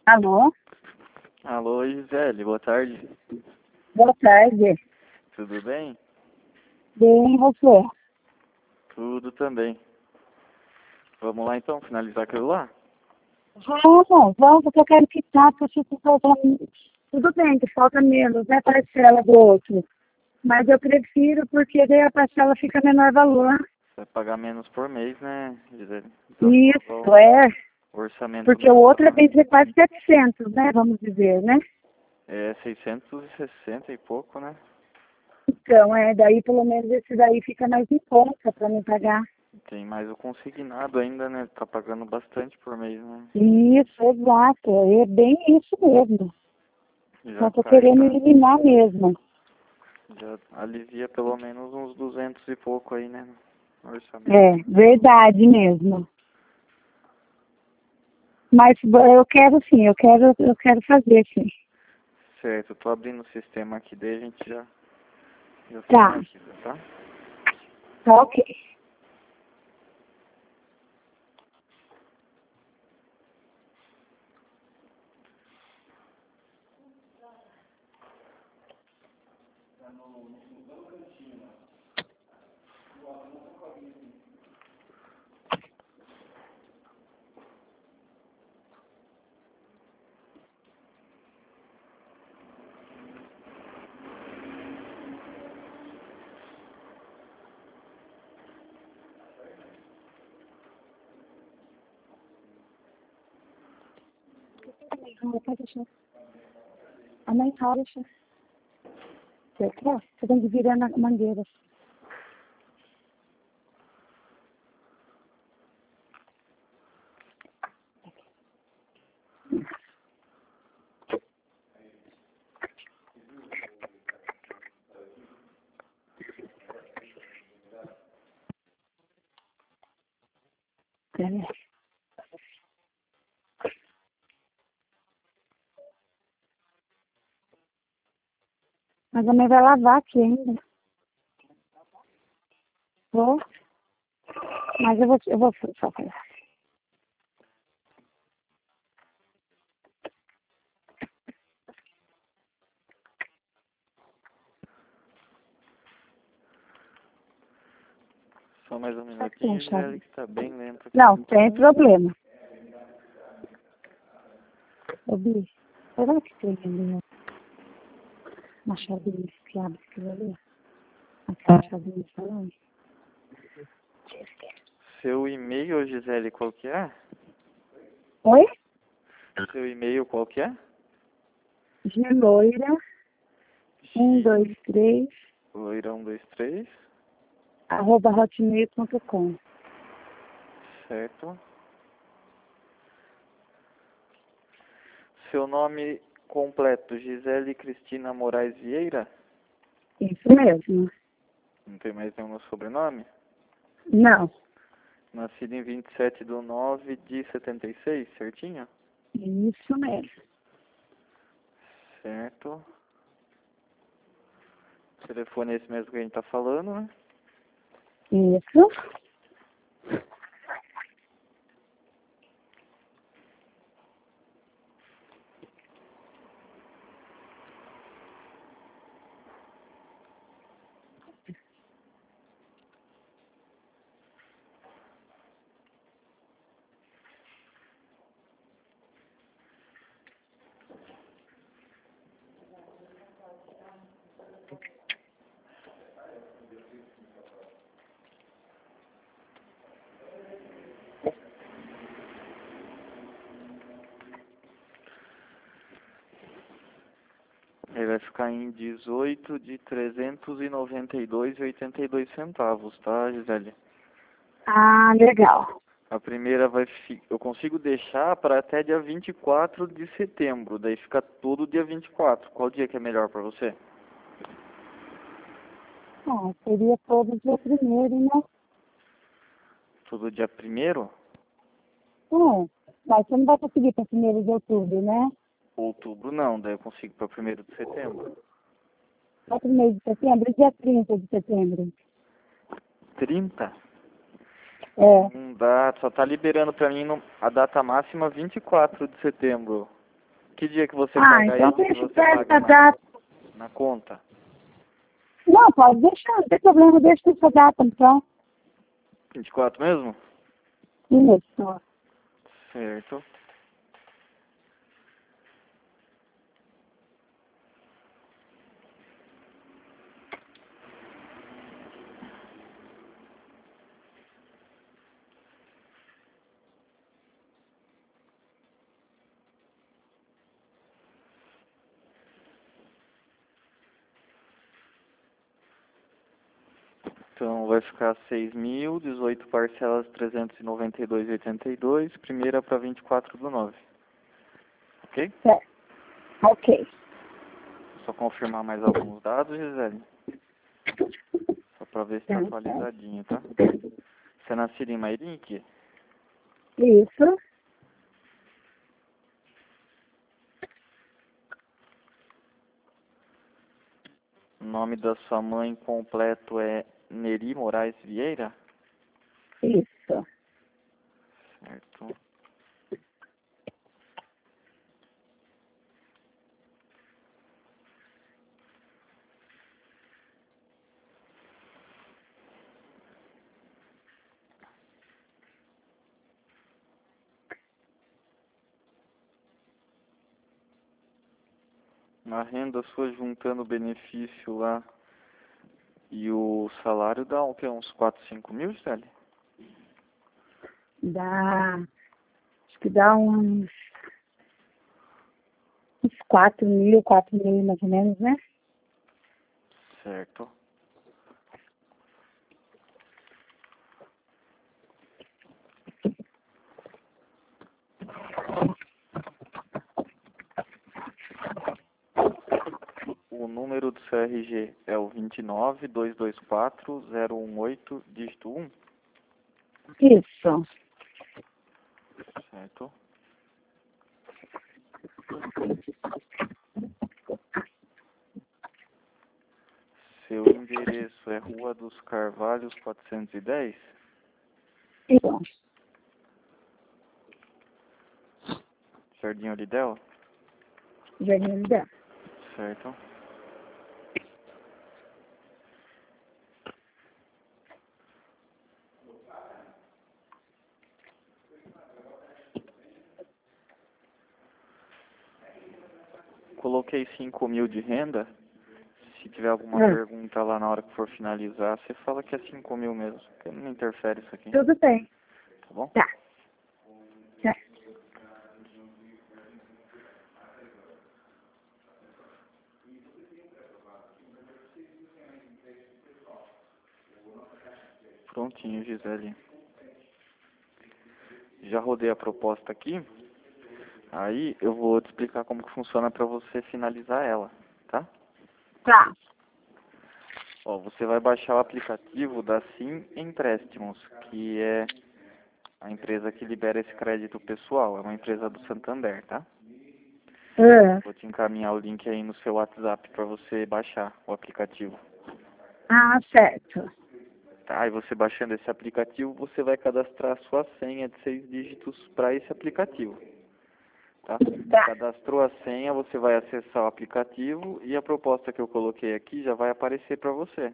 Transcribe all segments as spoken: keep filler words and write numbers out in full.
Alô? Alô, Gisele, boa tarde. Boa tarde. Tudo bem? Bem, e você? Tudo também. Vamos lá então, finalizar aquilo lá? Vamos, vamos, porque eu quero quitar, porque fico faltando... Tudo bem que falta menos, né, parcela do outro. Mas eu prefiro porque daí a parcela fica menor valor. Vai pagar menos por mês, né, Gisele? Então, Isso, é. o orçamento Porque o outro é menor bem ser quase setecentos, né, vamos dizer, né? é seiscentos e sessenta e pouco, né? Então, é, daí pelo menos esse daí fica mais em conta para me pagar. Tem mais o consignado ainda, né? Tá pagando bastante por mês, né? Isso, exato, é bem isso mesmo. Já Só tô cai querendo pra... eliminar mesmo. Já alivia pelo menos uns duzentos e pouco aí, né? No orçamento. É, verdade mesmo. Mas eu quero sim, eu quero, eu quero fazer sim. Certo, eu tô abrindo o sistema aqui, daí a gente já, já Tá, finaliza, tá? tá ok. Pode deixar. A mãe fala, deixa. Você quer? Você tem que virar na mangueira. Peraí. Mas a mãe vai lavar aqui ainda. Vou. Mas eu vou, eu vou só falar. Só mais um Só que tem minutinho, chave. Gisele, que tá bem lento aqui. Não, tem problema. Ô, Bi, será que tem ali uma chavinha que abre aquilo ali? Aquela chavinha de salão? Seu e-mail, Gisele, qual que é? Oi? Seu e-mail qual que é? Giloira, um, G... dois, três, Loirão dois três, arroba hotmail ponto com. certo. Seu nome completo, Gisele Cristina Moraes Vieira? Isso mesmo. Não tem mais nenhum sobrenome? Não, Nascido em vinte e sete de nove de setenta e seis, certinho? isso mesmo. Certo. O telefone é esse mesmo que a gente tá falando, né? Isso. Ele vai ficar em dezoito de trezentos e noventa e dois e oitenta e dois centavos, tá, Gisele? Ah, legal. A primeira vai fi... eu consigo deixar para até dia vinte e quatro de setembro, daí fica todo dia vinte e quatro. Qual dia que é melhor para você? Ah, seria todo dia primeiro, né? Todo dia primeiro? Hum, mas você não vai conseguir para primeiro de outubro, né? Outubro não, daí eu consigo para primeiro de setembro. Só primeiro de setembro, dia trinta de setembro. trinta? É. Não dá, só tá liberando para mim no- a data máxima vinte e quatro de setembro. Que dia que você Ah, paga então aí? Que deixa você pra paga essa na, data. na conta? Não, pode deixar, não tem problema, deixa essa data, então. vinte e quatro mesmo? Isso. Certo. Então vai ficar seis mil, dezoito parcelas trezentos e noventa e dois e oitenta e dois, primeira para vinte e quatro do nove. Ok? Certo. Ok. Só confirmar mais alguns dados, Gisele. Só para ver se está Certo. atualizadinho, tá? Você é nascido em Mairink? Isso. O nome da sua mãe completo é Neri Moraes Vieira? Isso. Certo. Na renda sua, juntando o benefício lá e o salário, dá o quê? Uns quatro, cinco mil, Gisele? Dá. Acho que dá uns. Uns quatro mil, quatro mil mais ou menos, né? Certo. O número do seu R G é o vinte e nove, dois dois quatro, zero um oito, dígito um? Isso. Certo. Seu endereço é Rua dos Carvalhos, quatrocentos e dez? Isso. Jardim Olidel? Jardim da. Certo. Coloquei cinco mil de renda. Se tiver alguma Ah, pergunta lá na hora que for finalizar, você fala que é cinco mil mesmo, porque não interfere isso aqui, tudo bem. tá bom? Tá. Certo. Prontinho, Gisele. Já rodei a proposta aqui. Aí eu vou te explicar como que funciona para você finalizar ela, tá? Tá. Ó, você vai baixar o aplicativo da Sim Empréstimos, que é a empresa que libera esse crédito pessoal. É uma empresa do Santander, tá? Ah, Vou te encaminhar o link aí no seu WhatsApp para você baixar o aplicativo. ah, certo. Tá? Aí você baixando esse aplicativo, você vai cadastrar a sua senha de seis dígitos para esse aplicativo. Tá? Tá. Cadastrou a senha, você vai acessar o aplicativo e a proposta que eu coloquei aqui já vai aparecer para você.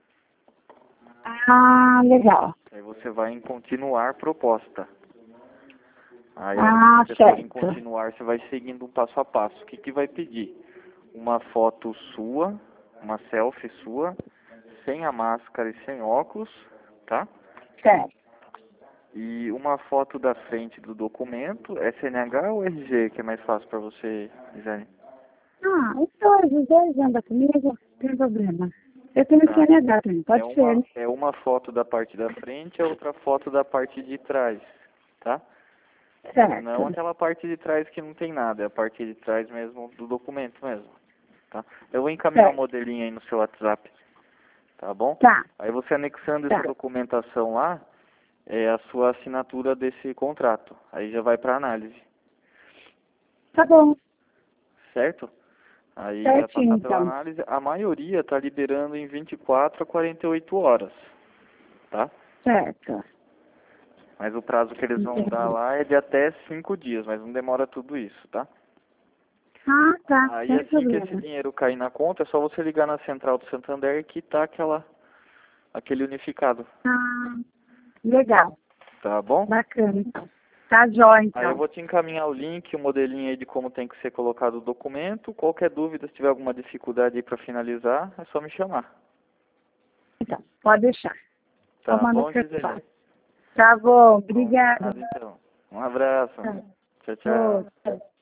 Ah, legal. Aí você vai em continuar proposta. Aí a hora Ah, que você for em certo. continuar, você vai seguindo um passo a passo. O que que vai pedir? Uma foto sua, uma selfie sua, sem a máscara e sem óculos, tá? Certo. E uma foto da frente do documento, S N H ou R G, que é mais fácil para você, Gisele? Ah, os dois, os dois andam comigo, não tem problema. Eu tenho que Tá. C N H também, É pode ser, uma, né? é uma foto da parte da frente e a outra foto da parte de trás, tá? Não Certo. aquela parte de trás que não tem nada, é a parte de trás mesmo do documento mesmo, tá? Eu vou encaminhar o Certo. modelinho aí no seu WhatsApp, tá bom? Tá, Aí você anexando essa tá. documentação lá, é a sua assinatura desse contrato. Aí já vai para análise, Tá bom. certo? Aí vai Certinho, passar pela então. análise. A maioria está liberando em vinte e quatro a quarenta e oito horas, tá? Certo. Mas o prazo que eles vão dar Entendi. lá é de até cinco dias, mas não demora tudo isso, tá? Ah, tá. Aí Sem assim que problema. esse dinheiro cair na conta, é só você ligar na central do Santander que tá aquela, aquele unificado. Ah, legal. Tá bom? Bacana, então. Tá jóia, Aí eu então. vou te encaminhar o link, o modelinho aí de como tem que ser colocado o documento. Qualquer dúvida, se tiver alguma dificuldade aí para finalizar, é só me chamar. Então, pode deixar. Só Tá manda bom, que eu Gisele? faço. Tá bom, obrigada. Combinado então. Um abraço. Tá. Tchau, Ô, tchau. tchau.